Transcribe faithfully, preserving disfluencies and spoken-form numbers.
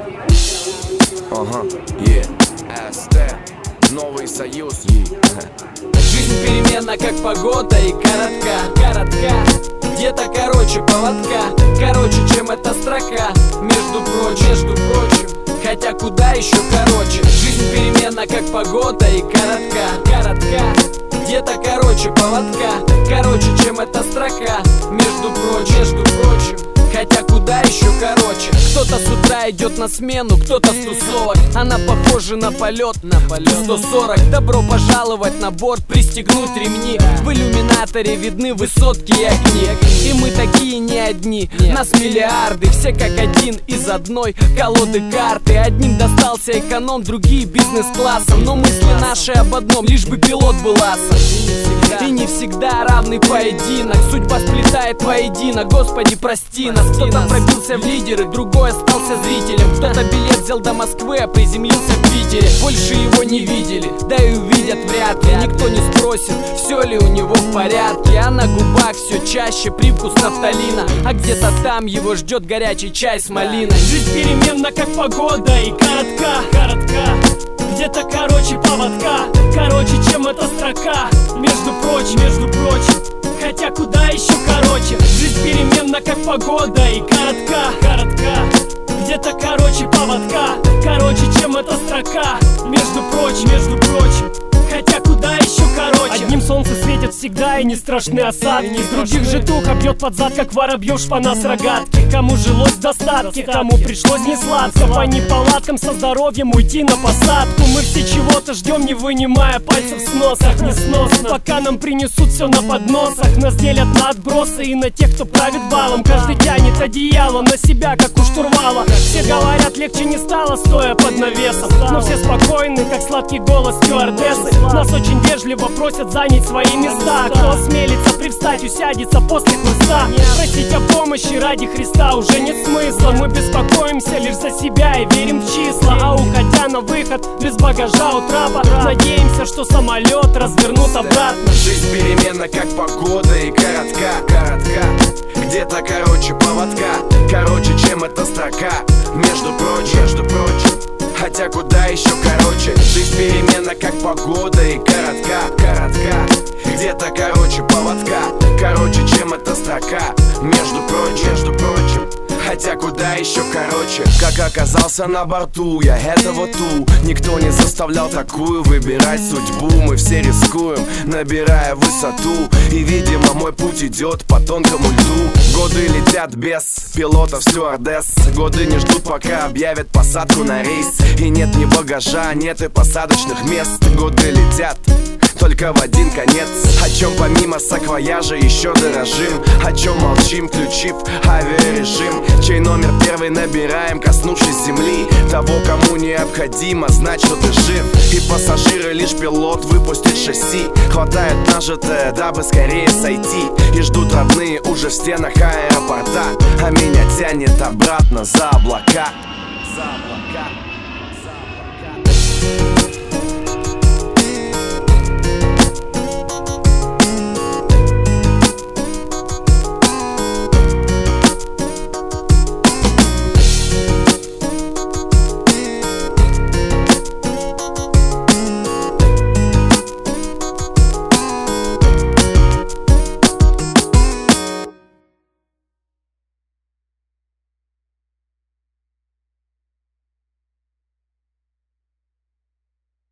Ага, yeah. эс тэ, Новый Союз, yeah. Жизнь переменна, как погода, и коротка, коротка, где-то короче поводка, короче, чем эта строка, между прочим, между прочим, хотя куда еще короче. Жизнь переменна, как погода, и коротка, коротка, где-то короче поводка, короче, чем эта строка, между прочим, между прочим, хотя куда еще короче. Кто-то с утра идет на смену, кто-то с тусовок. Она похожа на полет, на полет сто сорок. Добро пожаловать на борт, пристегнуть ремни. В иллюминаторе видны высотки и огни. И мы такие не одни, нас миллиарды. Все как один из одной колоды карты. Одним достался эконом, другие бизнес-классом. Но мысли наши об одном, лишь бы пилот был асом. И не всегда равный поединок. Судьба сплетает воедино, Господи, прости нас. Кто-то пробился в лидеры, другой остался зрителем. Кто-то билет взял до Москвы, а приземлился в Питере. Больше его не видели, да и увидят вряд ли. Никто не спросит, все ли у него в порядке. А на губах все чаще привкус нафталина. А где-то там его ждет горячий чай с малиной. Жизнь переменна, как погода, и коротка, коротка, где-то короче поводка, короче, чем эта строка, между прочим, между прочим, хотя куда еще короче. Жизнь переменна, как погода, и коротка, коротка, где-то короче поводка, короче, чем эта строка, между прочим, между прочим, хотя куда еще короче. Одним солнце светит всегда, и не страшны осадки. С других же тух обьет под зад, как воробьев шпана с рогатки. Кому жилось в достатке, кому пришлось не сладко. По неполадкам со здоровьем уйти на посадку. Мы все чего-то ждем, не вынимая пальцев с носах. Несносно, пока нам принесут все на подносах. Нас делят на отбросы и на тех, кто правит балом. Каждый тянет одеяло на себя, как у штурвала. Все говорят, легче не стало, стоя под навесом. Но все спокойны, как сладкий голос стюардессы. Нас очень вежливо просят занять свои места. Кто осмелится привстать, усядется после хлыста. Просить о помощи ради Христа уже нет смысла. Мы беспокоимся лишь за себя и верим в числа. А уходя на выход без багажа у трапа, надеемся, что самолет развернут обратно. Жизнь переменна, как погода, и коротка, коротка, где-то короче поводка, короче, чем эта строка, между прочим, между прочим, хотя куда еще короче. Жизнь переменна, как погода, и коротка, коротка, где-то короче поводка, короче, чем эта строка, между прочим, между прочим, хотя куда еще короче. Как оказался на борту, я этого ту. Никто не заставлял такую выбирать судьбу. Мы все рискуем, набирая высоту. И, видимо, мой путь идет по тонкому льду. Годы летят без пилотов, стюардесс. Годы не ждут, пока объявят посадку на рейс. И нет ни багажа, нет и посадочных мест. Годы летят только в один конец. О чем помимо саквояжа еще дорожим? О чем молчим, включив авиарежим? Чей номер первый набираем, коснувшись земли? Того, кому необходимо знать, что ты жив. И пассажиры, лишь пилот выпустит шасси. Хватает нажитое, дабы скорее сойти. И ждут родные уже в стенах аэропорта. А меня тянет обратно за облака. За облака, за облака.